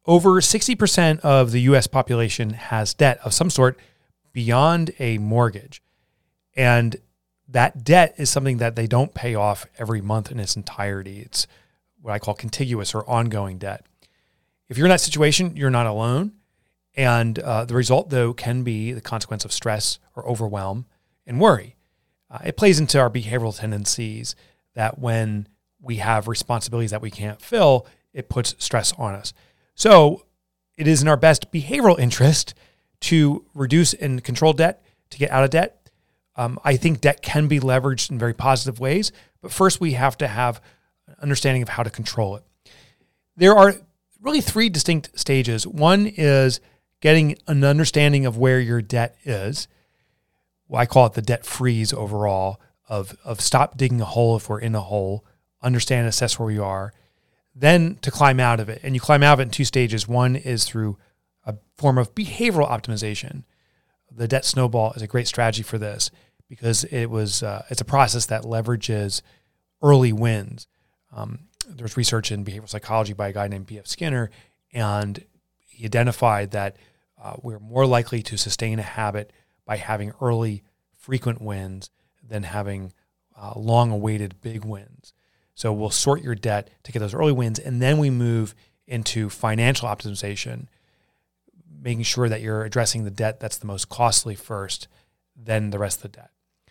over 60% of the U.S. population has debt of some sort beyond a mortgage. And that debt is something that they don't pay off every month in its entirety. It's what I call contiguous or ongoing debt. If you're in that situation, you're not alone. And the result, though, can be the consequence of stress or overwhelm and worry. It plays into our behavioral tendencies that when we have responsibilities that we can't fill, it puts stress on us. So it is in our best behavioral interest to reduce and control debt, to get out of debt. I think debt can be leveraged in very positive ways, but first we have to have an understanding of how to control it. There are really three distinct stages. One is getting an understanding of where your debt is. Well, I call it the debt freeze overall, of stop digging a hole if we're in a hole, understand and assess where we are, then to climb out of it. And you climb out of it in two stages. One is through a form of behavioral optimization. The debt snowball is a great strategy for this because it's a process that leverages early wins. There's research in behavioral psychology by a guy named B.F. Skinner, and he identified that we're more likely to sustain a habit by having early, frequent wins than having long-awaited big wins. So we'll sort your debt to get those early wins, and then we move into financial optimization, making sure that you're addressing the debt that's the most costly first, then the rest of the debt.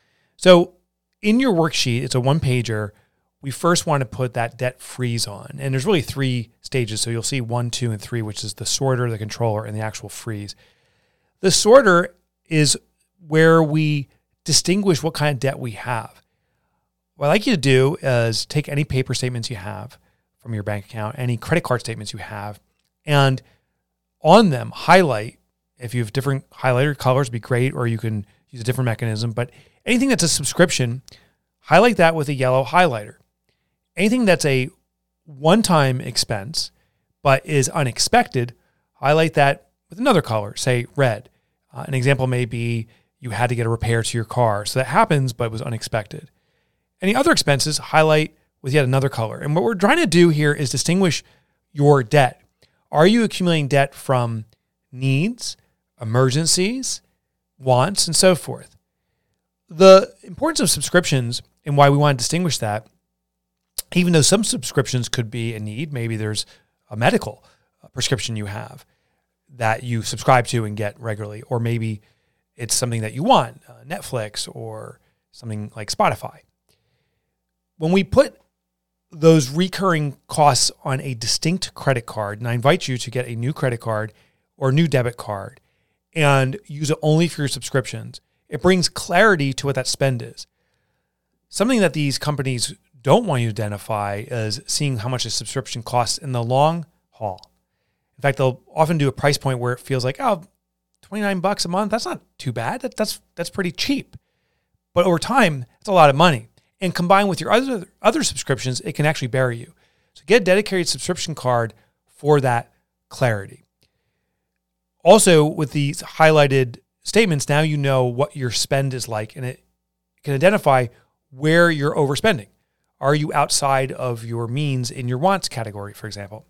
So in your worksheet, it's a one-pager. We first want to put that debt freeze on. And there's really three stages. So you'll see 1, 2, and 3, which is the sorter, the controller, and the actual freeze. The sorter is where we distinguish what kind of debt we have. What I'd like you to do is take any paper statements you have from your bank account, any credit card statements you have, and on them highlight, if you have different highlighter colors, be great, or you can use a different mechanism, but anything that's a subscription, highlight that with a yellow highlighter. Anything that's a one-time expense but is unexpected, highlight that with another color, say red. An example may be you had to get a repair to your car. So that happens, but it was unexpected. Any other expenses, highlight with yet another color. And what we're trying to do here is distinguish your debt. Are you accumulating debt from needs, emergencies, wants, and so forth? The importance of subscriptions and why we want to distinguish that, even though some subscriptions could be a need, maybe there's a medical prescription you have that you subscribe to and get regularly, or maybe it's something that you want, Netflix or something like Spotify. When we put those recurring costs on a distinct credit card, and I invite you to get a new credit card or a new debit card and use it only for your subscriptions, it brings clarity to what that spend is. Something that these companies don't want you to identify is seeing how much a subscription costs in the long haul. In fact, they'll often do a price point where it feels like, oh, $29 a month, that's not too bad. That's pretty cheap. But over time, it's a lot of money. And combined with your other subscriptions, it can actually bury you. So get a dedicated subscription card for that clarity. Also, with these highlighted statements, now you know what your spend is like, and it can identify where you're overspending. Are you outside of your means in your wants category, for example?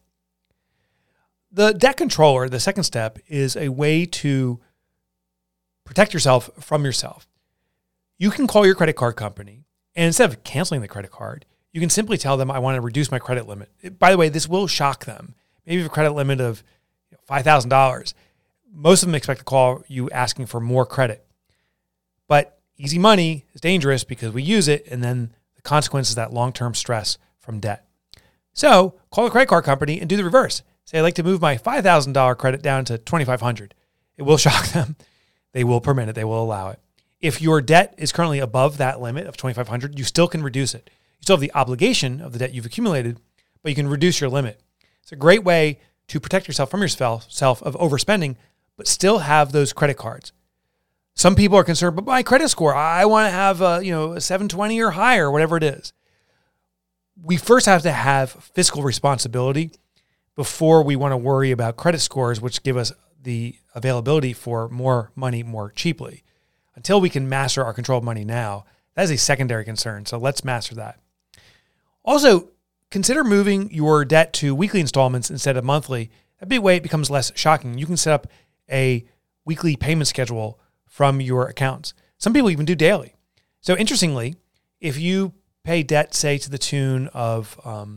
The debt controller, the second step, is a way to protect yourself from yourself. You can call your credit card company, and instead of canceling the credit card, you can simply tell them, I want to reduce my credit limit. By the way, this will shock them. Maybe you have a credit limit of $5,000. Most of them expect to call you asking for more credit. But easy money is dangerous because we use it, and then the consequence is that long-term stress from debt. So call the credit card company and do the reverse. Say, I'd like to move my $5,000 credit down to $2,500. It will shock them. They will permit it. They will allow it. If your debt is currently above that limit of $2,500, you still can reduce it. You still have the obligation of the debt you've accumulated, but you can reduce your limit. It's a great way to protect yourself from yourself of overspending, but still have those credit cards. Some people are concerned, but my credit score, I want to have a 720 or higher, whatever it is. We first have to have fiscal responsibility before we want to worry about credit scores, which give us the availability for more money more cheaply. Until we can master our control of money now, that is a secondary concern. So let's master that. Also, consider moving your debt to weekly installments instead of monthly. That big way it becomes less shocking. You can set up a weekly payment schedule from your accounts. Some people even do daily. So interestingly, if you pay debt, say to the tune of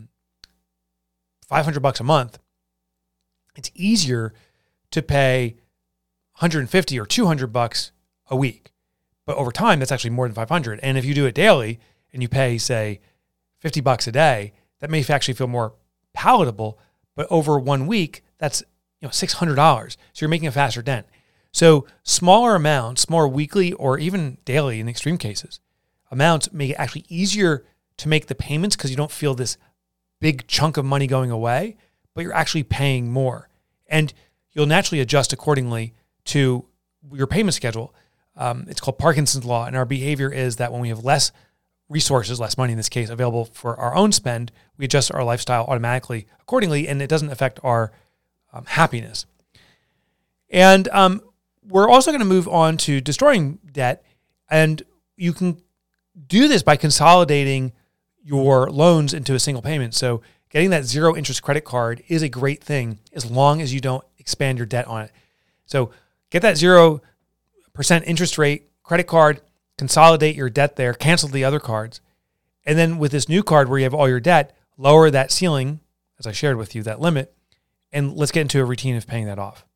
$500 a month, it's easier to pay $150 or $200 a week. But over time, that's actually more than $500. And if you do it daily and you pay, say, $50 a day, that may actually feel more palatable. But over 1 week, that's $600. So you're making a faster dent. So smaller amounts, more weekly or even daily in extreme cases, amounts make it actually easier to make the payments because you don't feel this big chunk of money going away, but you're actually paying more. And you'll naturally adjust accordingly to your payment schedule. It's called Parkinson's Law. And our behavior is that when we have less resources, less money in this case, available for our own spend, we adjust our lifestyle automatically accordingly, and it doesn't affect our happiness. And we're also going to move on to destroying debt. And you can do this by consolidating your loans into a single payment. So getting that zero interest credit card is a great thing as long as you don't expand your debt on it. So get that 0% interest rate credit card, consolidate your debt there, cancel the other cards. And then with this new card where you have all your debt, lower that ceiling, as I shared with you, that limit, and let's get into a routine of paying that off.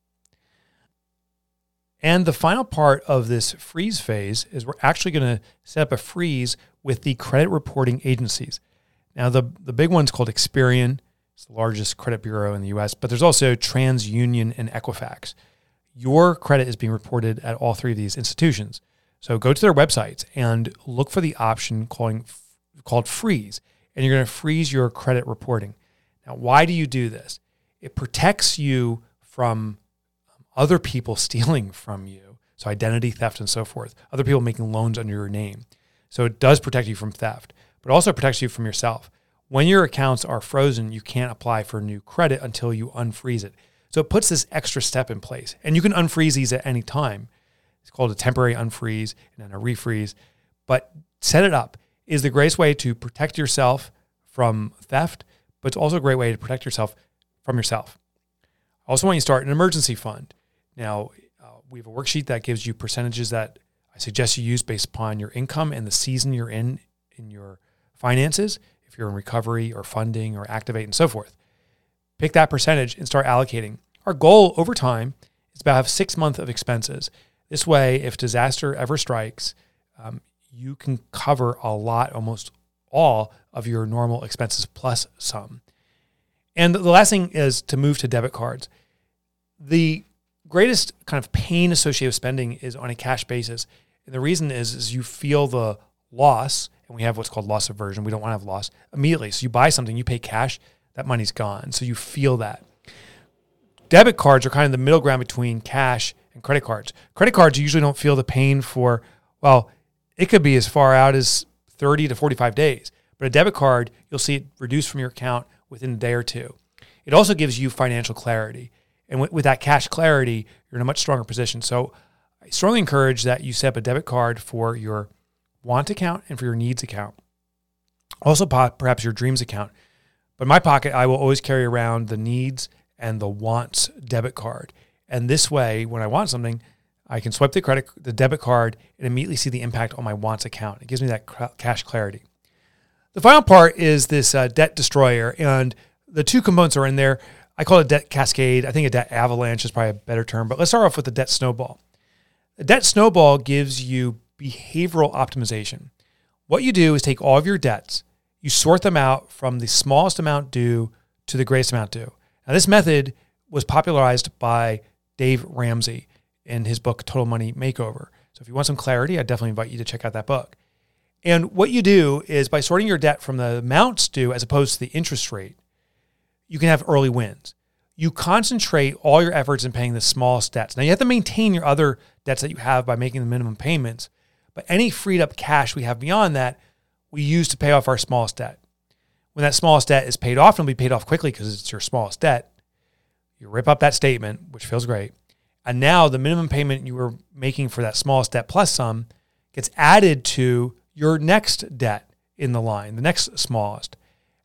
And the final part of this freeze phase is we're actually going to set up a freeze with the credit reporting agencies. Now, the big one's called Experian. It's the largest credit bureau in the U.S., but there's also TransUnion and Equifax. Your credit is being reported at all three of these institutions. So go to their websites and look for the option called freeze, and you're going to freeze your credit reporting. Now, why do you do this? It protects you from other people stealing from you, so identity theft and so forth, other people making loans under your name. So it does protect you from theft, but also protects you from yourself. When your accounts are frozen, you can't apply for new credit until you unfreeze it. So it puts this extra step in place, and you can unfreeze these at any time. It's called a temporary unfreeze and then a refreeze, but set it up is the greatest way to protect yourself from theft, but it's also a great way to protect yourself from yourself. I also want you to start an emergency fund. Now, we have a worksheet that gives you percentages that I suggest you use based upon your income and the season you're in your finances, if you're in recovery or funding or activate and so forth. Pick that percentage and start allocating. Our goal over time is to have 6 months of expenses. This way, if disaster ever strikes, you can cover a lot, almost all of your normal expenses plus some. And the last thing is to move to debit cards. The greatest kind of pain associated with spending is on a cash basis. And the reason is you feel the loss, and we have what's called loss aversion. We don't want to have loss immediately. So you buy something, you pay cash, that money's gone. So you feel that. Debit cards are kind of the middle ground between cash and credit cards. Credit cards, you usually don't feel the pain for, well, it could be as far out as 30 to 45 days. But a debit card, you'll see it reduced from your account within a day or two. It also gives you financial clarity. And with that cash clarity, you're in a much stronger position. So I strongly encourage that you set up a debit card for your want account and for your needs account. Also, perhaps your dreams account. But in my pocket, I will always carry around the needs and the wants debit card. And this way, when I want something, I can swipe the debit card and immediately see the impact on my wants account. It gives me that cash clarity. The final part is this debt destroyer. And the two components are in there. I call it debt cascade. I think a debt avalanche is probably a better term, but let's start off with the debt snowball. The debt snowball gives you behavioral optimization. What you do is take all of your debts, you sort them out from the smallest amount due to the greatest amount due. Now, this method was popularized by Dave Ramsey in his book, Total Money Makeover. So if you want some clarity, I definitely invite you to check out that book. And what you do is by sorting your debt from the amounts due as opposed to the interest rate, you can have early wins. You concentrate all your efforts in paying the smallest debts. Now, you have to maintain your other debts that you have by making the minimum payments, but any freed up cash we have beyond that, we use to pay off our smallest debt. When that smallest debt is paid off, it'll be paid off quickly because it's your smallest debt. You rip up that statement, which feels great. And now the minimum payment you were making for that smallest debt plus some gets added to your next debt in the line, the next smallest.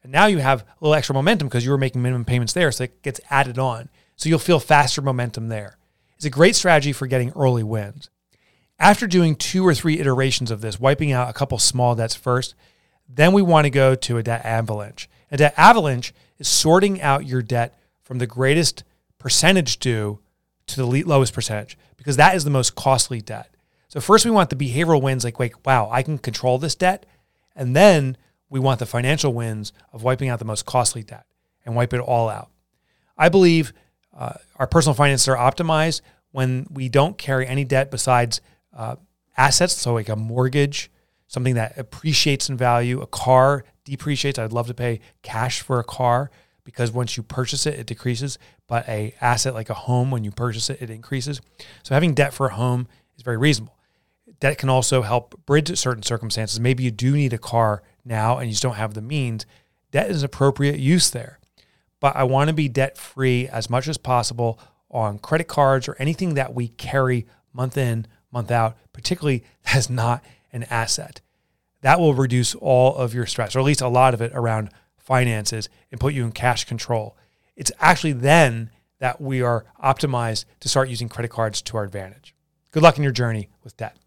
And now you have a little extra momentum because you were making minimum payments there. So it gets added on. So you'll feel faster momentum there. It's a great strategy for getting early wins. After doing 2 or 3 iterations of this, wiping out a couple small debts first, then we want to go to a debt avalanche. A debt avalanche is sorting out your debt from the greatest percentage due to the lowest percentage, because that is the most costly debt. So first we want the behavioral wins, like, wait, wow, I can control this debt. And then we want the financial wins of wiping out the most costly debt and wipe it all out. I believe our personal finances are optimized when we don't carry any debt besides assets, so like a mortgage, something that appreciates in value. A car depreciates. I'd love to pay cash for a car because once you purchase it, it decreases. But a asset like a home, when you purchase it, it increases. So having debt for a home is very reasonable. Debt can also help bridge certain circumstances. Maybe you do need a car now and you just don't have the means. Debt is appropriate use there. But I want to be debt-free as much as possible on credit cards or anything that we carry month in, month out, particularly that's not an asset. That will reduce all of your stress, or at least a lot of it around finances, and put you in cash control. It's actually then that we are optimized to start using credit cards to our advantage. Good luck in your journey with debt.